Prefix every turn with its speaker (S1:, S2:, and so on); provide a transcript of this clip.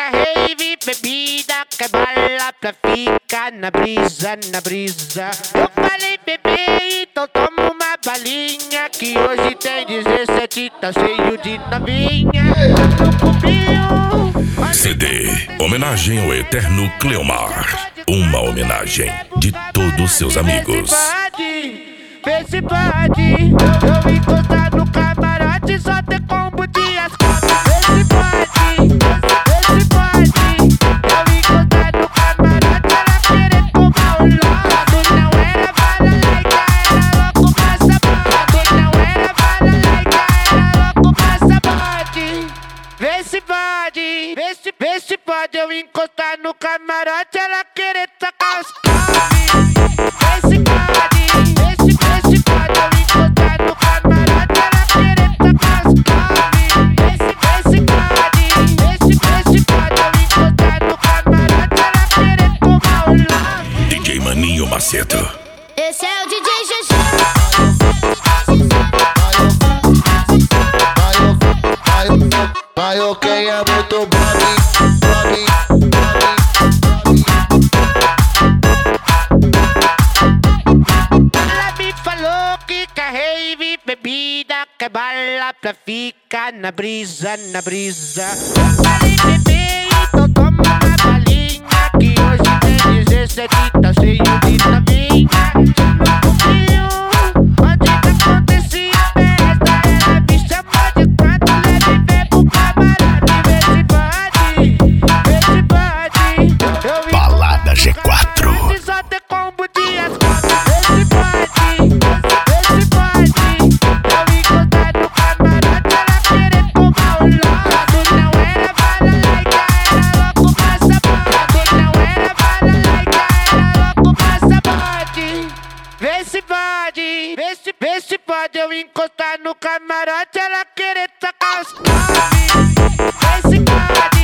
S1: rave, bebida, que bala pra ficar na brisa, na brisa. Eu falei, bebê, então toma uma balinha, que hoje tem 17, tá cheio de novinha.
S2: CD, homenagem ao eterno Cleomar. Uma homenagem de todos seus amigos.
S1: Vê se pode, eu encostar no camarote, só ter combo de ascalpo. Vê se pode, vê se pode, eu encostar no camarote, ela querer tomar o lodo. Não era bala laica, era louco passaporte. Não era bala laica, era louco passaporte. Vê se pode, vê se pode, eu encostar no camarote, ela querer tacar os come. Vê se pode.
S2: DJ Maninho Macedo.
S3: Esse é o DJ Juju.
S4: Vai, quem é muito bom.
S1: Ela me falou que quer rave, bebida, que bala pra ficar na brisa, na brisa. Eu falei, bebê, então toma uma balinha, que hoje tem 17, tá cheio de novinha. No cubinho, onde que acontecia a festa, ela me chamou de quatro, leve bebo camarote. Vê se pode, vê se pode, eu
S2: Balada G4.
S1: só ter combo de ascalpo. Vê se pode, vê se pode, eu encostar no camarote, ela querer tomar o lodo. Não era bala laica, era louco passaporte. Não era bala laica, era louco passaporte. Vê se pode, vê se pode, eu encostar no camarote, ela querer tacar os come. Vê se pode.